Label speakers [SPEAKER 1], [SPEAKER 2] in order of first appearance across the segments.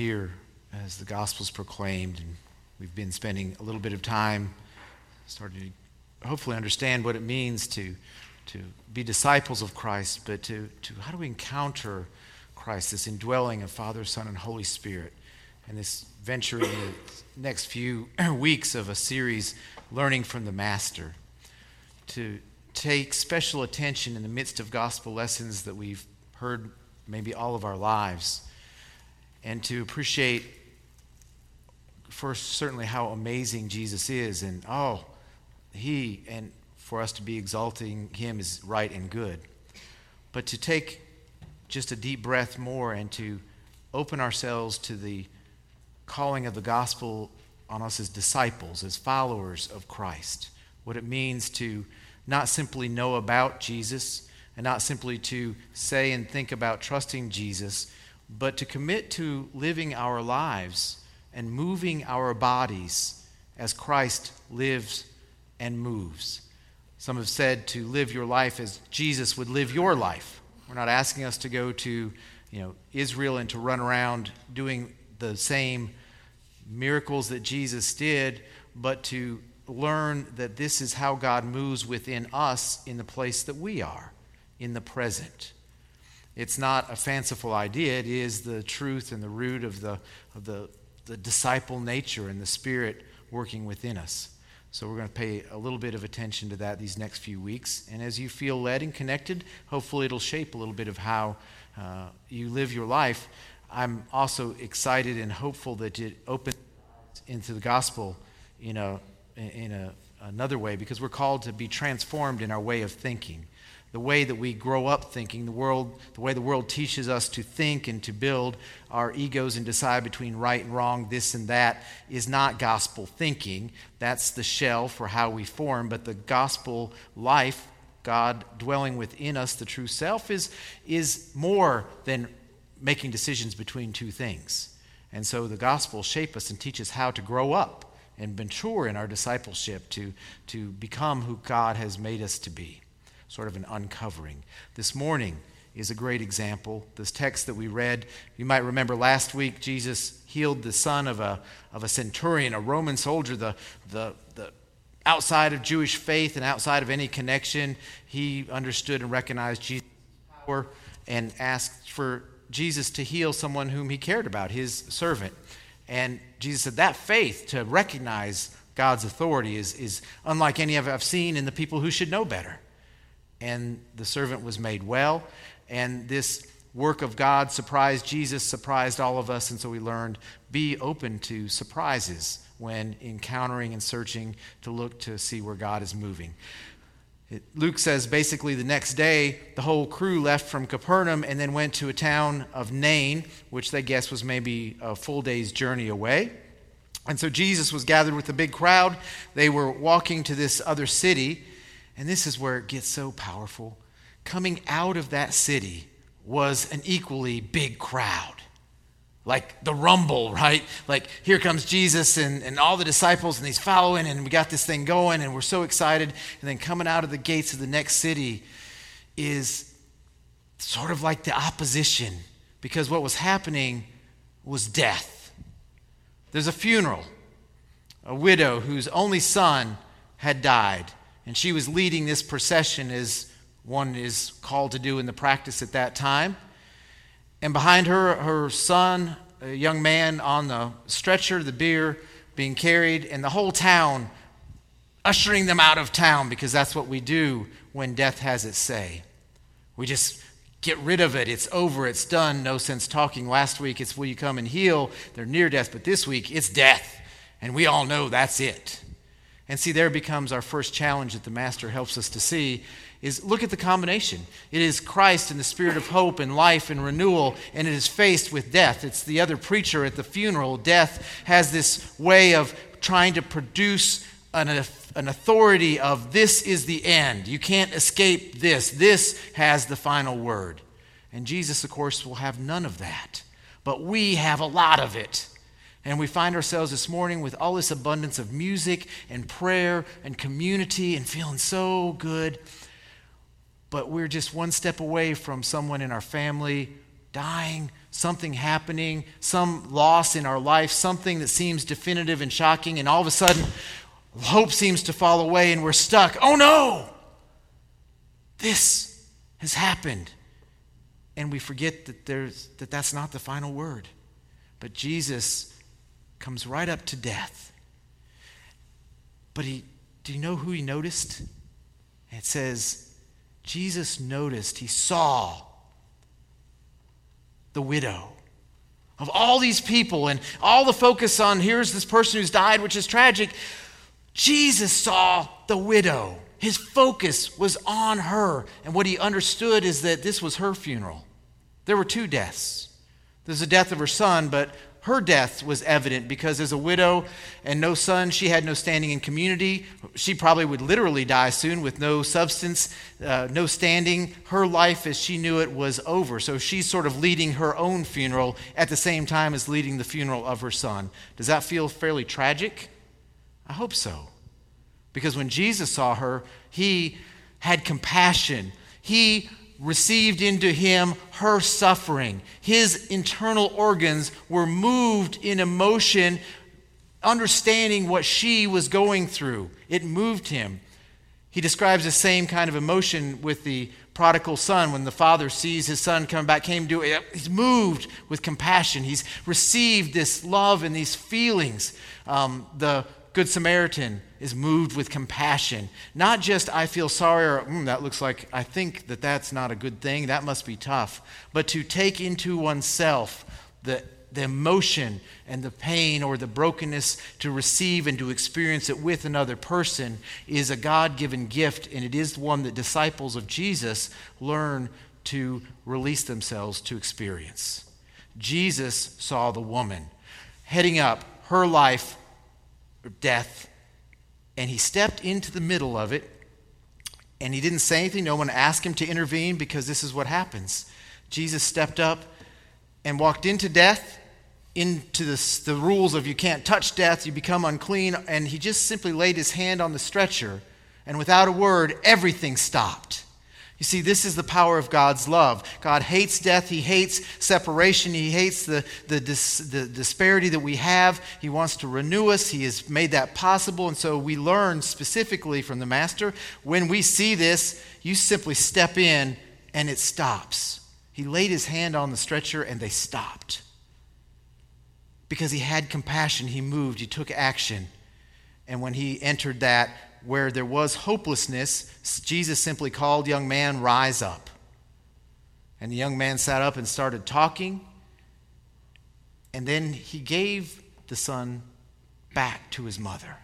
[SPEAKER 1] year as the gospel's proclaimed, and we've been spending a little bit of time starting to hopefully understand what it means to be disciples of Christ, but to how do we encounter Christ, this indwelling of Father, Son, and Holy Spirit, and this venture in the next few weeks of a series, Learning from the Master, to take special attention in the midst of gospel lessons that we've heard maybe all of our lives, and to appreciate first certainly how amazing Jesus is, and he, and for us to be exalting him is right and good, but to take just a deep breath more and to open ourselves to the calling of the gospel on us as disciples, as followers of Christ, what it means to not simply know about Jesus and not simply to say and think about trusting Jesus, but to commit to living our lives and moving our bodies as Christ lives and moves. Some have said to live your life as Jesus would live your life. We're not asking us to go to Israel and to run around doing the same miracles that Jesus did, but to learn that this is how God moves within us in the place that we are, in the present. It's not a fanciful idea. It is the truth and the root of the disciple nature and the Spirit working within us. So we're going to pay a little bit of attention to that these next few weeks. And as you feel led and connected, hopefully it'll shape a little bit of how you live your life. I'm also excited and hopeful that it opens into the gospel in another way, because we're called to be transformed in our way of thinking. The way that we grow up thinking, the way the world teaches us to think and to build our egos and decide between right and wrong, this and that, is not gospel thinking. That's the shell for how we form. But the gospel life, God dwelling within us, the true self, is more than making decisions between two things. And so the gospel shape us and teach us how to grow up and mature in our discipleship to become who God has made us to be. Sort of an uncovering. This morning is a great example. This text that we read, you might remember last week, Jesus healed the son of a centurion, a Roman soldier, the outside of Jewish faith and outside of any connection. He understood and recognized Jesus' power and asked for Jesus to heal someone whom he cared about, his servant. And Jesus said that faith to recognize God's authority is unlike any I've seen in the people who should know better. And the servant was made well, and this work of God surprised Jesus, surprised all of us, and so we learned, be open to surprises when encountering and searching to look to see where God is moving. Luke says basically the next day, the whole crew left from Capernaum and then went to a town of Nain, which they guess was maybe a full day's journey away. And so Jesus was gathered with a big crowd. They were walking to this other city. And this is where it gets so powerful. Coming out of that city was an equally big crowd. Like the rumble, right? Like here comes Jesus and all the disciples, and he's following, and we got this thing going, and we're so excited. And then coming out of the gates of the next city is sort of like the opposition, because what was happening was death. There's a funeral. A widow whose only son had died. And she was leading this procession, as one is called to do in the practice at that time. And behind her, her son, a young man on the stretcher, the bier being carried, and the whole town ushering them out of town, because that's what we do when death has its say. We just get rid of it. It's over. It's done. No sense talking. Last week, it's will you come and heal? They're near death. But this week, it's death. And we all know that's it. And see, there becomes our first challenge that the Master helps us to see, is look at the combination. It is Christ and the Spirit of hope and life and renewal, and it is faced with death. It's the other preacher at the funeral. Death has this way of trying to produce an authority of this is the end. You can't escape this. This has the final word. And Jesus, of course, will have none of that. But we have a lot of it. And we find ourselves this morning with all this abundance of music and prayer and community and feeling so good. But we're just one step away from someone in our family dying, something happening, some loss in our life, something that seems definitive and shocking, and all of a sudden, hope seems to fall away and we're stuck. Oh no! This has happened. And we forget that that's not the final word. But Jesus comes right up to death. But do you know who he noticed? It says, Jesus noticed, he saw the widow. Of all these people and all the focus on here's this person who's died, which is tragic, Jesus saw the widow. His focus was on her. And what he understood is that this was her funeral. There were two deaths. There's the death of her son, but her death was evident because as a widow and no son, she had no standing in community. She probably would literally die soon with no substance, no standing. Her life as she knew it was over. So she's sort of leading her own funeral at the same time as leading the funeral of her son. Does that feel fairly tragic? I hope so. Because when Jesus saw her, he had compassion. He received into him her suffering. His internal organs were moved in emotion, understanding what she was going through. It moved him. He describes the same kind of emotion with the prodigal son. When the father sees his son come back, he's moved with compassion. He's received this love and these feelings. The Good Samaritan is moved with compassion. Not just, I feel sorry, or that looks like, I think that's not a good thing, that must be tough. But to take into oneself the emotion and the pain or the brokenness to receive and to experience it with another person is a God-given gift, and it is one that disciples of Jesus learn to release themselves to experience. Jesus saw the woman heading up her life or death, and he stepped into the middle of it, and he didn't say anything. No one asked him to intervene because this is what happens. Jesus stepped up and walked into death, into the rules of you can't touch death, you become unclean, and he just simply laid his hand on the stretcher, and without a word, everything stopped. You see, this is the power of God's love. God hates death. He hates separation. He hates the disparity that we have. He wants to renew us. He has made that possible. And so we learn specifically from the Master, when we see this, you simply step in and it stops. He laid his hand on the stretcher and they stopped. Because he had compassion, he moved, he took action. And when he entered that, where there was hopelessness, Jesus simply called, young man, rise up. And the young man sat up and started talking. And then he gave the son back to his mother.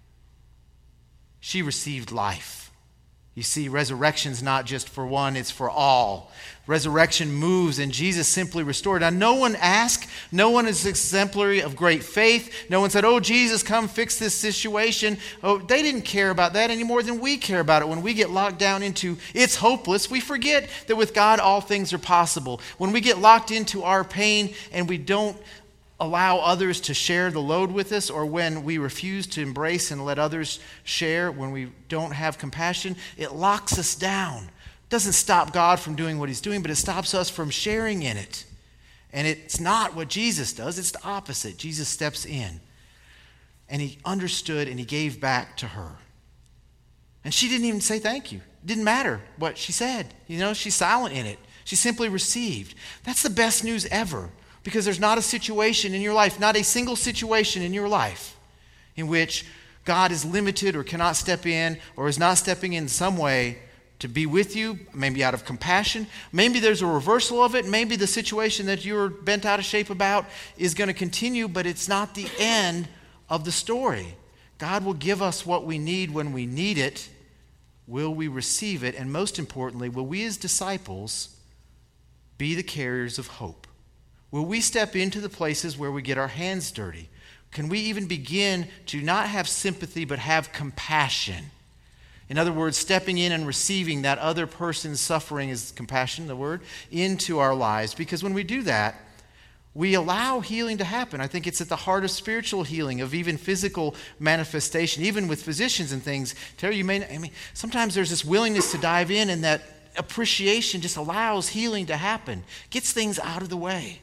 [SPEAKER 1] She received life. You see, resurrection's not just for one, it's for all. Resurrection moves and Jesus simply restored. Now, no one asked. No one is exemplary of great faith. No one said, oh, Jesus, come fix this situation. Oh, they didn't care about that any more than we care about it. When we get locked down into it's hopeless, we forget that with God all things are possible. When we get locked into our pain and we don't allow others to share the load with us, or when we refuse to embrace and let others share, when we don't have compassion, it locks us down. It doesn't stop God from doing what he's doing, but it stops us from sharing in it. And it's not what Jesus does, it's the opposite. Jesus steps in, and he understood and he gave back to her. And she didn't even say thank you. It didn't matter what she said. She's silent in it. She simply received. That's the best news ever. Because there's not a situation in your life, not a single situation in your life in which God is limited or cannot step in or is not stepping in some way to be with you, maybe out of compassion. Maybe there's a reversal of it. Maybe the situation that you're bent out of shape about is going to continue, but it's not the end of the story. God will give us what we need when we need it. Will we receive it? And most importantly, will we as disciples be the carriers of hope? Will we step into the places where we get our hands dirty? Can we even begin to not have sympathy but have compassion? In other words, stepping in and receiving that other person's suffering, is compassion the word, into our lives. Because when we do that, we allow healing to happen. I think it's at the heart of spiritual healing, of even physical manifestation, even with physicians and things. Terry, sometimes there's this willingness to dive in, and that appreciation just allows healing to happen, gets things out of the way.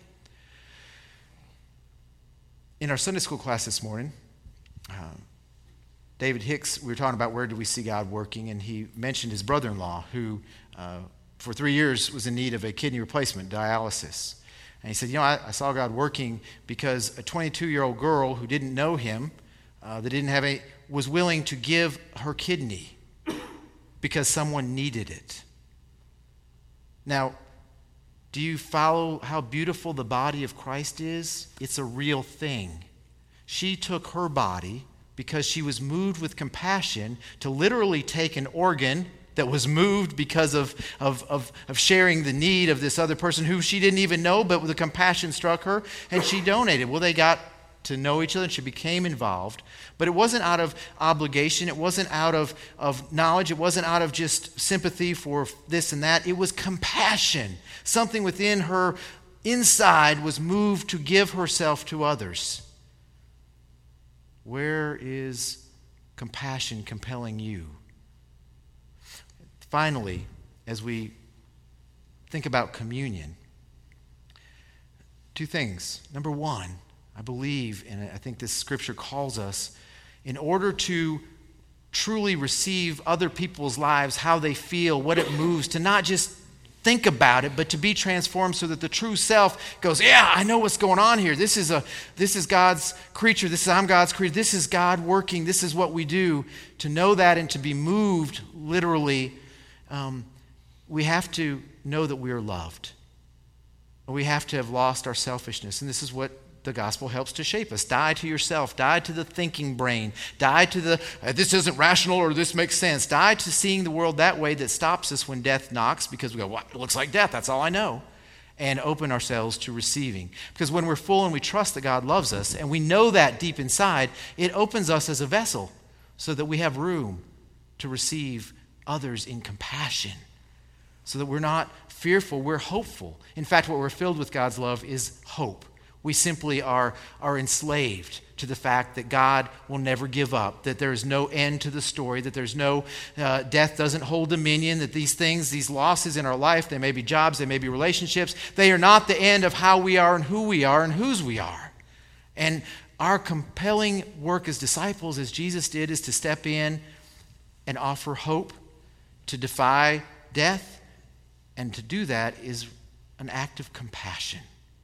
[SPEAKER 1] In our Sunday school class this morning, David Hicks, we were talking about where do we see God working, and he mentioned his brother-in-law who, for 3 years, was in need of a kidney replacement, dialysis. And he said, I saw God working because a 22-year-old girl who didn't know him, was willing to give her kidney because someone needed it. Now, do you follow how beautiful the body of Christ is? It's a real thing. She took her body because she was moved with compassion to literally take an organ that was moved because of sharing the need of this other person who she didn't even know, but the compassion struck her, and she donated. Well, they got to know each other, and she became involved. But it wasn't out of obligation. It wasn't out of knowledge. It wasn't out of just sympathy for this and that. It was compassion. Something within her inside was moved to give herself to others. Where is compassion compelling you? Finally, as we think about communion, two things. Number one, I believe, and I think this scripture calls us, in order to truly receive other people's lives, how they feel, what it moves, to not just think about it, but to be transformed so that the true self goes, yeah, I know what's going on here. This is God's creature. I'm God's creature. This is God working. This is what we do. To know that and to be moved, literally, we have to know that we are loved. We have to have lost our selfishness. And this is what the gospel helps to shape us. Die to yourself. Die to the thinking brain. Die to the, this isn't rational or this makes sense. Die to seeing the world that way that stops us when death knocks because we go, well, it looks like death. That's all I know. And open ourselves to receiving. Because when we're full and we trust that God loves us, and we know that deep inside, it opens us as a vessel so that we have room to receive others in compassion. So that we're not fearful, we're hopeful. In fact, what we're filled with God's love is hope. We simply are enslaved to the fact that God will never give up, that there is no end to the story, that there's no, death doesn't hold dominion, that these things, these losses in our life, they may be jobs, they may be relationships, they are not the end of how we are and who we are and whose we are. And our compelling work as disciples, as Jesus did, is to step in and offer hope, to defy death, and to do that is an act of compassion.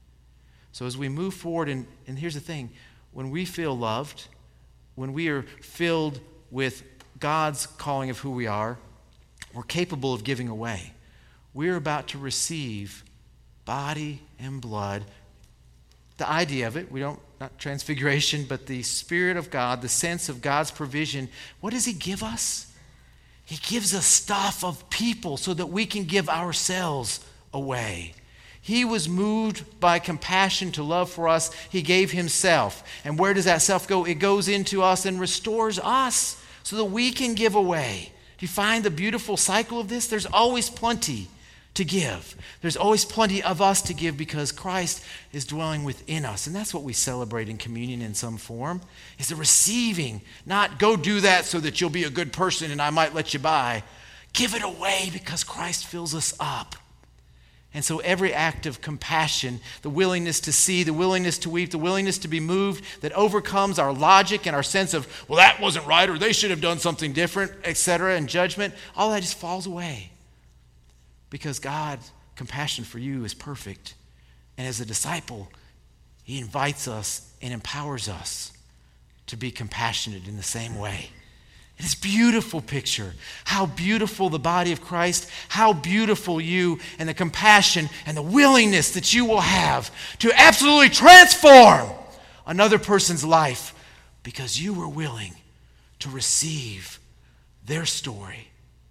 [SPEAKER 1] So as we move forward, and here's the thing, when we feel loved, when we are filled with God's calling of who we are, we're capable of giving away. We're about to receive body and blood. The idea of it, not transfiguration, but the Spirit of God, the sense of God's provision. What does He give us? He gives us stuff of people so that we can give ourselves away. He was moved by compassion to love for us. He gave Himself. And where does that self go? It goes into us and restores us so that we can give away. Do you find the beautiful cycle of this? There's always plenty to give. There's always plenty of us to give because Christ is dwelling within us. And that's what we celebrate in communion in some form, is the receiving. Not go do that so that you'll be a good person and I might let you by. Give it away because Christ fills us up. And so every act of compassion, the willingness to see, the willingness to weep, the willingness to be moved that overcomes our logic and our sense of, well, that wasn't right or they should have done something different, etc., and judgment, all that just falls away. Because God's compassion for you is perfect. And as a disciple, He invites us and empowers us to be compassionate in the same way. It's a beautiful picture. How beautiful the body of Christ, how beautiful you and the compassion and the willingness that you will have to absolutely transform another person's life because you were willing to receive their story,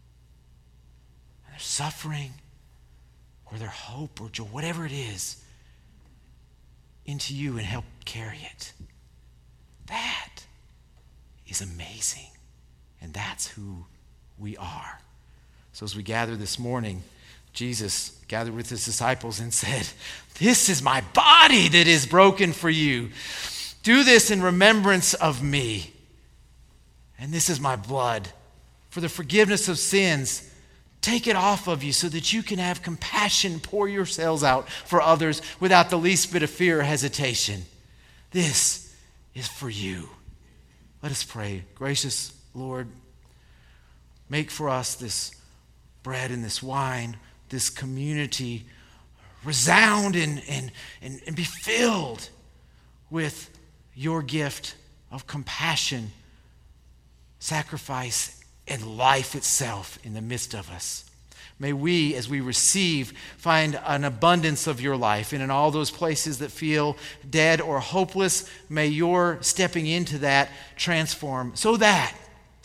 [SPEAKER 1] their suffering, or their hope or joy, whatever it is, into you and help carry it. That is amazing. And that's who we are. So as we gather this morning, Jesus gathered with His disciples and said, "This is my body that is broken for you. Do this in remembrance of me. And this is my blood for the forgiveness of sins. Take it off of you so that you can have compassion, pour yourselves out for others without the least bit of fear or hesitation. This is for you. Let us pray. Gracious Lord, make for us this bread and this wine, this community resound and be filled with your gift of compassion, sacrifice, and life itself in the midst of us. May we, as we receive, find an abundance of your life. And in all those places that feel dead or hopeless, may your stepping into that transform so that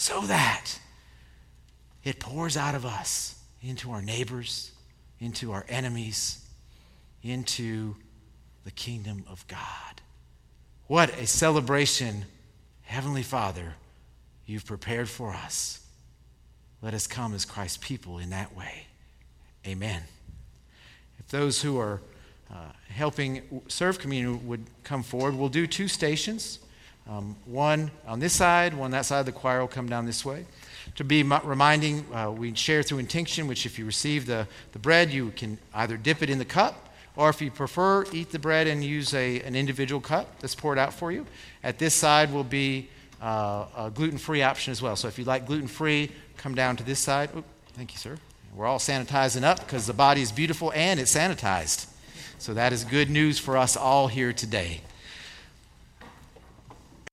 [SPEAKER 1] it pours out of us into our neighbors, into our enemies, into the kingdom of God. What a celebration, Heavenly Father, you've prepared for us. Let us come as Christ's people in that way. Amen. If those who are helping serve communion would come forward, we'll do 2 stations. One on this side, one that side. The choir will come down this way. To be reminding, we share through intinction, which if you receive the bread, you can either dip it in the cup, or if you prefer, eat the bread and use an individual cup that's poured out for you. At this side will be a gluten-free option as well. So if you like gluten-free, come down to this side. Oop, thank you, sir. We're all sanitizing up because the body is beautiful and it's sanitized. So that is good news for us all here today.